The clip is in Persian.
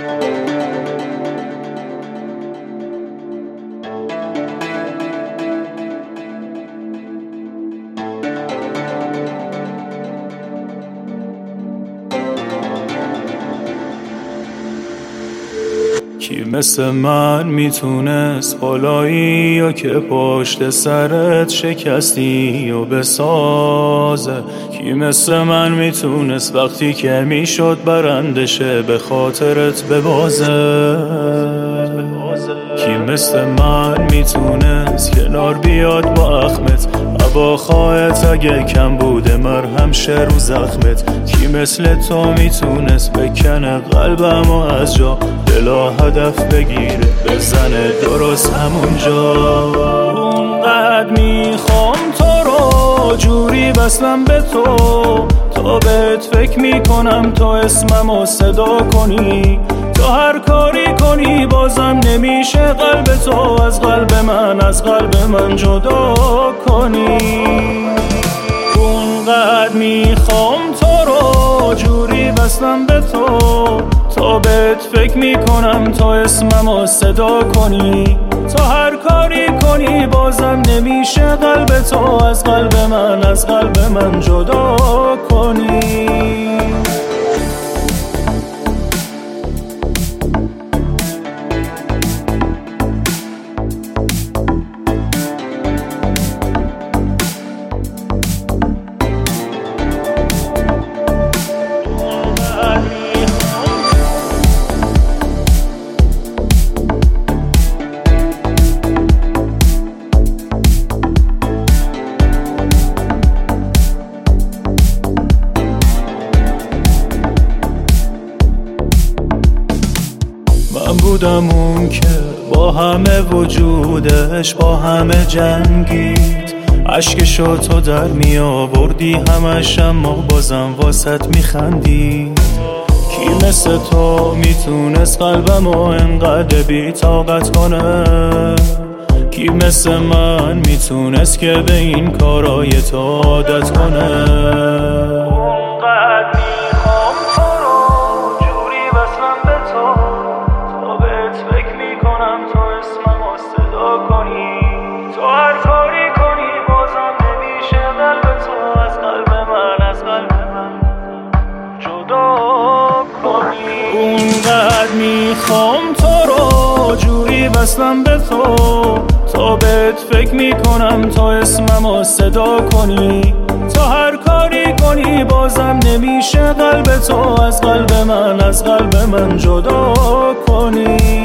کی مثل من میتونست بالایی یا که پشت سرت شکستی و بسازه؟ کی مثل من میتونست وقتی که میشد برندشه به خاطرت ببازه؟ کی مثل من میتونست کنار بیاد با اخمت ابا خواهت اگه کم بوده مرهم شه رو زخمت؟ کی مثل تو میتونست بکنه قلبم و از جا بلا هدف بگیره بزنه درست همونجا؟ اونقدر میخوام تو رو جوری بسلم به تو تا بهت فکر میکنم تو اسممو صدا کنی، تو هر کاری کنی بازم نمیشه قلب تو از قلب من جدا کنی. اونقدر میخوام تو رو جوری بسلم به تو تا بهت فکر میکنم تو اسممو صدا کنی، تو هر کاری کنی بازم نمیشه قلب تو از قلب من جدا کنی. من بودم اون که با همه وجودش با همه جنگید، عشقشو تو در می آوردی همش اما بازم واسط می خندید. کی مثل تو میتونست قلبمو انقدر بی طاقت کنه؟ کی مثل من میتونست که به این کارای تو عادت کنه؟ اونقدر میخوام تو رو جوری بسلم به تو تا بهت فکر میکنم تو اسممو صدا کنی، تو هر کاری کنی بازم نمیشه قلب تو از قلب من جدا کنی.